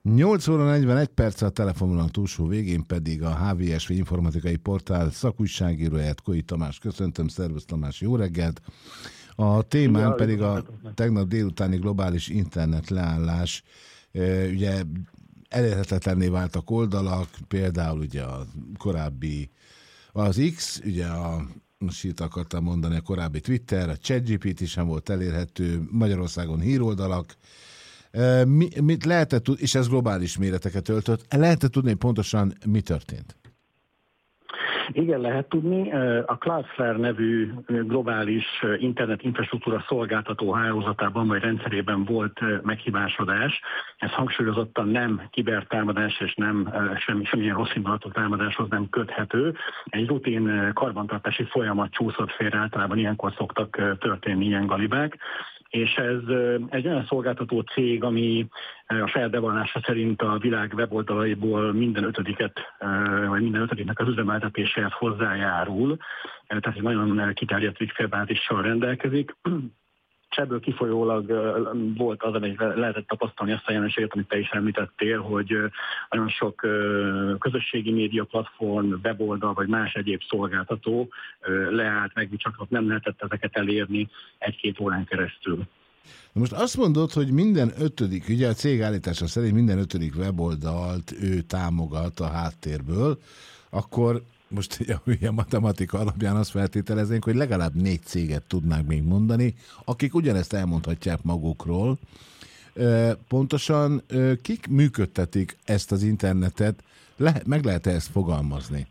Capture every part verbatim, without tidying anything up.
nyolc óra negyvenegy perc a telefonvonal túlsó végén pedig a há vé es vé informatikai portál szakújságíróját, Koi Tamás köszöntöm. Szervusz Tamás, jó reggelt! A témán ja, pedig a tegnap délutáni globális internet leállás. Ugye elérhetetlenné váltak oldalak, például ugye a korábbi az X, ugye a most itt akartam mondani, a korábbi Twitter, a ChatGPT sem volt elérhető, Magyarországon híroldalak. Mi, mit lehetett tudni, és ez globális méreteket öltött, lehetett tudni pontosan, mi történt? Igen, lehet tudni. A Cloudflare nevű globális internet infrastruktúra szolgáltató hálózatában vagy rendszerében volt meghibásodás. Ez hangsúlyozottan nem kibertámadás és nem semmi, semmilyen rossz indulatú támadáshoz nem köthető. Egy rutin karbantartási folyamat csúszott félre, általában ilyenkor szoktak történni ilyen galibák. És ez egy olyan szolgáltató cég, ami a saját bevallása szerint a világ weboldalaiból minden ötödiket, vagy minden ötödiknek az üzemeltetéséhez hozzájárul. Tehát egy nagyon kiterjedt ügyfélbázissal rendelkezik. És ebből kifolyólag volt az, amit lehetett tapasztalni azt a jelenséget, amit te is említettél, hogy nagyon sok közösségi média platform, weboldal vagy más egyéb szolgáltató leállt, megbicsaklott, nem lehetett ezeket elérni egy-két órán keresztül. Most azt mondod, hogy minden ötödik, ugye a cég állítása szerint minden ötödik weboldalt ő támogat a háttérből, akkor most ugye a matematika alapján azt feltételeznénk, hogy legalább négy céget tudnánk még mondani, akik ugyanezt elmondhatják magukról. Pontosan kik működtetik ezt az internetet? Le, meg lehet-e ezt fogalmazni?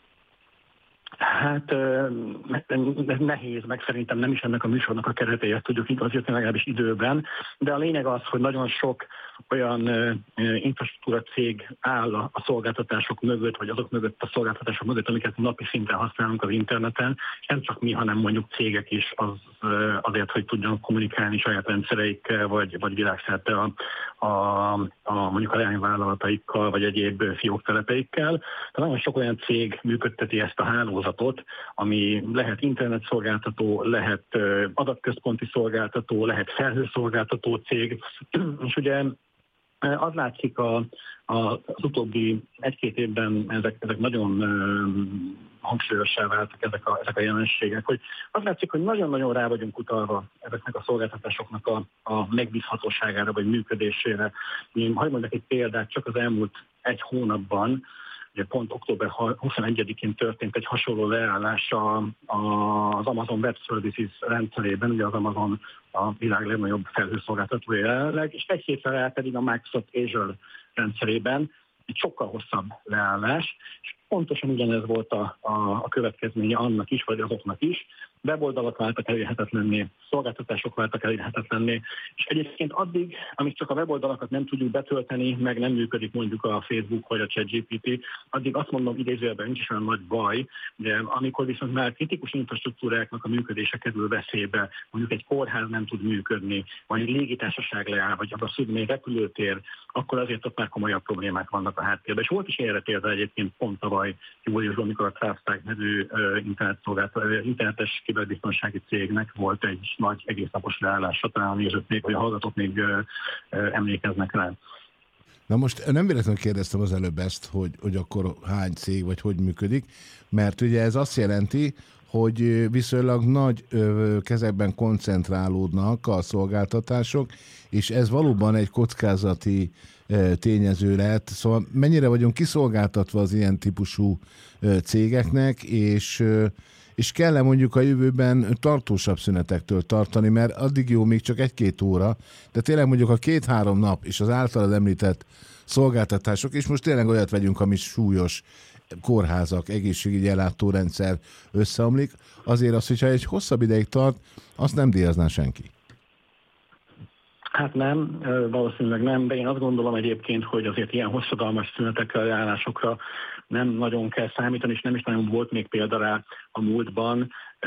Hát nehéz, meg szerintem nem is ennek a műsornak a keretéhez tudjuk igazítani, legalábbis időben, de a lényeg az, hogy nagyon sok olyan infrastruktúra cég áll a szolgáltatások mögött, vagy azok mögött a szolgáltatások mögött, amiket napi szinten használunk az interneten, és nem csak mi, hanem mondjuk cégek is az, azért, hogy tudjanak kommunikálni saját rendszereikkel, vagy, vagy világszerte a, a, a mondjuk a leányvállalataikkal, vagy egyéb fióktelepeikkel. Tehát nagyon sok olyan cég működteti ezt a hálózatot, ami lehet internetszolgáltató, lehet adatközponti szolgáltató, lehet felhőszolgáltató cég, és ugye az látszik a, a, az utóbbi egy-két évben ezek, ezek nagyon uh, hangsúlyossá váltak ezek a, ezek a jelenségek, hogy az látszik, hogy nagyon-nagyon rá vagyunk utalva ezeknek a szolgáltatásoknak a, a megbízhatóságára vagy működésére. Én hadd mondjak egy példát, csak az elmúlt egy hónapban, ugye pont október huszonegyedikén történt egy hasonló leállás az Amazon Web Services rendszerében, ugye az Amazon a világ legnagyobb felhőszolgáltatója jelenleg, és egy hétre rá pedig a Microsoft Azure rendszerében egy sokkal hosszabb leállás, és pontosan ugyanez volt a, a, a következménye annak is, vagy azoknak is. Weboldalak váltak elérhetetlenné, szolgáltatások váltak elérhetetlenné, és egyébként addig, amíg csak a weboldalakat nem tudjuk betölteni, meg nem működik mondjuk a Facebook vagy a ChatGPT, addig azt mondom idézőjelben nincs is olyan nagy baj, de amikor viszont már kritikus infrastruktúráknak a működése kerül veszélybe, mondjuk egy kórház nem tud működni, vagy egy légitársaság leáll, vagy az a egy repülőtér, akkor azért ott már komolyabb problémák vannak a háttérben. És volt is erre példa egyébként pont tavaly júliusban, amikor a TrustTag nevű internetes kiberbiztonsági cégnek volt egy nagy egésznapos leállása, talán a nézők még, vagy a hallgatók még ö, ö, emlékeznek rá. Na most nem véletlenül kérdeztem az előbb ezt, hogy, hogy akkor hány cég, vagy hogy működik, mert ugye ez azt jelenti, hogy viszonylag nagy ö, kezekben koncentrálódnak a szolgáltatások, és ez valóban egy kockázati ö, tényező lehet. Szóval mennyire vagyunk kiszolgáltatva az ilyen típusú ö, cégeknek, és ö, és kell mondjuk a jövőben tartósabb szünetektől tartani, mert addig jó még csak egy-két óra, de tényleg mondjuk a két-három nap és az általad említett szolgáltatások, és most tényleg olyat vegyünk, ami súlyos kórházak, egészségügyi ellátórendszer összeomlik, azért az, hogyha egy hosszabb ideig tart, azt nem díjazná senki. Hát nem, valószínűleg nem, de én azt gondolom egyébként, hogy azért ilyen hosszadalmas szünetekre, állásokra nem nagyon kell számítani, és nem is nagyon volt még példa rá a múltban.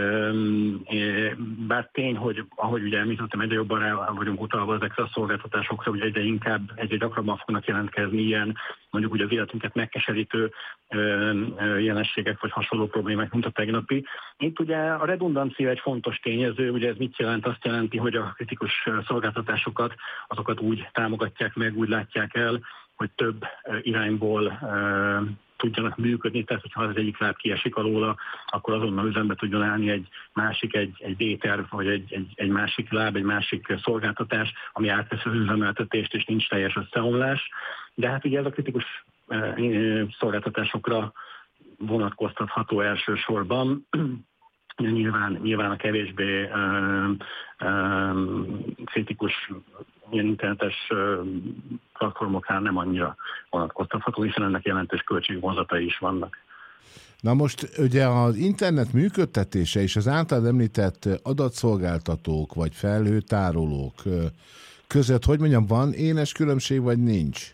Bár tény, hogy ahogy ugye említettem, egyre jobban rá vagyunk utalva ezekre a szolgáltatásokra, hogy egyre inkább, egyre gyakrabban fognak jelentkezni ilyen, mondjuk ugye az életünket megkeserítő jelenségek vagy hasonló problémák, mint a tegnapi. Itt ugye a redundancia egy fontos tényező, ugye ez mit jelent? Azt jelenti, hogy a kritikus szolgáltatásokat, azokat úgy támogatják meg, úgy látják el, hogy több irányból tudjanak működni, tehát hogyha az egyik láb kiesik alóla, akkor azonnal üzembe tudjon állni egy másik, egy, egy D-terv, vagy egy, egy, egy másik láb, egy másik szolgáltatás, ami átveszi az üzemeltetést, és nincs teljes összeomlás. De hát ugye ez a kritikus szolgáltatásokra vonatkoztatható elsősorban. Nyilván, nyilván a kevésbé uh, uh, kritikus ilyen internetes uh, platformoknál nem annyira vonatkoztatható, hiszen ennek jelentős költségvonzatai is vannak. Na most ugye az internet működtetése és az által említett adatszolgáltatók vagy felhőtárolók között, hogy mondjam, van éles különbség, vagy nincs?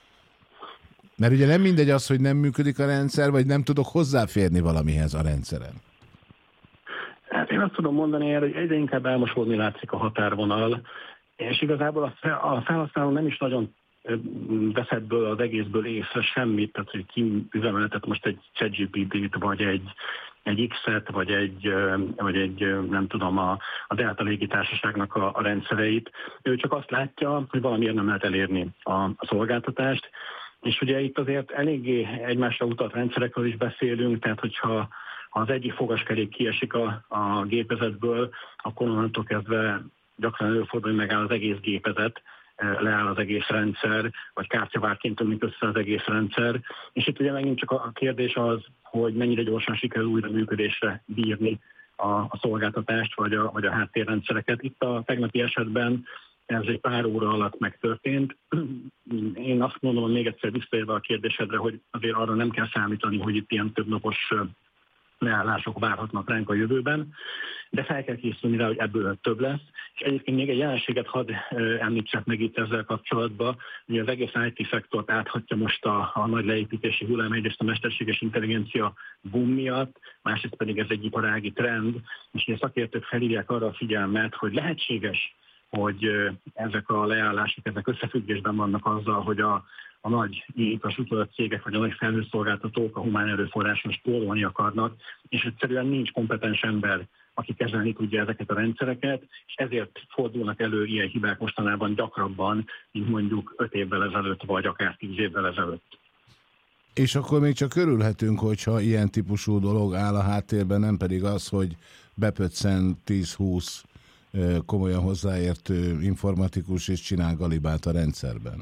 Mert ugye nem mindegy az, hogy nem működik a rendszer, vagy nem tudok hozzáférni valamihez a rendszeren. Hát én azt tudom mondani erre, hogy egyre inkább elmosódni látszik a határvonal, és igazából a felhasználó nem is nagyon vesz ebből az egészből észre semmit, tehát hogy ki üzemeltet most egy ChatGPT-t, vagy egy, egy X-et, vagy egy, vagy egy nem tudom, a, a Delta légitársaságnak a, a rendszereit. Ő csak azt látja, hogy valamiért nem lehet elérni a, a szolgáltatást, és ugye itt azért eléggé egymásra utalt rendszerekről is beszélünk, tehát hogyha ha az egyik fogaskerék kiesik a, a gépezetből, akkor onnantól kezdve gyakran előfordul, hogy megáll az egész gépezet, leáll az egész rendszer, vagy kártyavárként tömlik össze az egész rendszer. És itt ugye megint csak a kérdés az, hogy mennyire gyorsan sikerül újra működésre bírni a, a szolgáltatást, vagy a, vagy a háttérrendszereket. Itt a tegnapi esetben ez egy pár óra alatt megtörtént. Én azt mondom, hogy még egyszer visszaérve a kérdésedre, hogy azért arra nem kell számítani, hogy itt ilyen többnapos leállások várhatnak ránk a jövőben, de fel kell készülni rá, hogy ebből több lesz. És egyébként még egy jelenséget hadd említsek meg itt ezzel kapcsolatban, hogy az egész i té szektort áthatja most a, a nagy leépítési hullám, egyrészt a mesterséges intelligencia boom miatt, másrészt pedig ez egy iparági trend, és a szakértők felhívják arra a figyelmet, hogy lehetséges, hogy ezek a leállások, ezek összefüggésben vannak azzal, hogy a a nagy infrastruktúra cégek vagy a nagy felhőszolgáltatók a humán erőforráson spórolni akarnak, és egyszerűen nincs kompetens ember, aki kezelni tudja ezeket a rendszereket, és ezért fordulnak elő ilyen hibák mostanában gyakrabban, mint mondjuk öt évvel ezelőtt, vagy akár tíz évvel ezelőtt. És akkor még csak örülhetünk, hogyha ilyen típusú dolog áll a háttérben, nem pedig az, hogy bepöccen tíz-húsz komolyan hozzáértő informatikus és csinál galibát a rendszerben.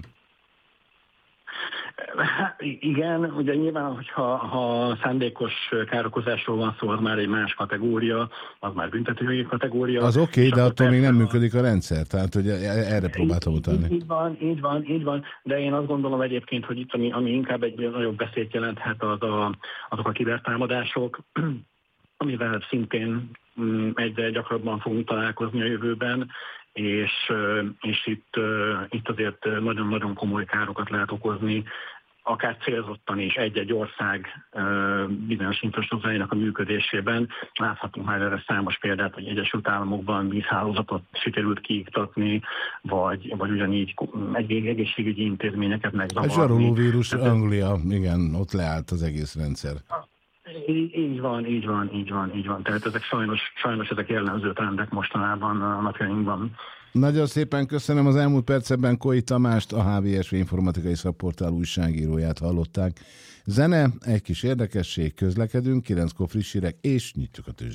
Hát igen, ugye nyilván, hogyha ha szándékos károkozásról van szó, az már egy más kategória, az már büntetőjogi kategória. Az oké, okay, de attól még nem működik a rendszer, tehát hogy erre próbáltam utalni. Így van, így van, így van, de én azt gondolom egyébként, hogy itt ami, ami inkább egy nagyobb veszélyt jelenthet, az a, azok a kibertámadások, amivel szintén egyre gyakrabban fogunk találkozni a jövőben, és, és itt, itt azért nagyon-nagyon komoly károkat lehet okozni, akár célzottan is egy-egy ország bizonyos infrastruktúrájának a működésében. Láthatunk már erre számos példát, hogy Egyesült Államokban vízhálózatot sikerült kiiktatni, vagy, vagy ugyanígy egy egészségügyi intézményeket megzavarni. A zsarolóvírus Anglia, igen, ott leállt az egész rendszer. Így, így van, így van, így van, így van. Tehát ezek sajnos, sajnos ezek jellemző trendek mostanában a napjainkban. Nagyon szépen köszönöm, az elmúlt percekben Koi Tamást, a há vé es vé informatikai szakportál újságíróját hallották. Zene, egy kis érdekesség, közlekedünk, kilenckor friss hírek, és nyitjuk a tőzsdét.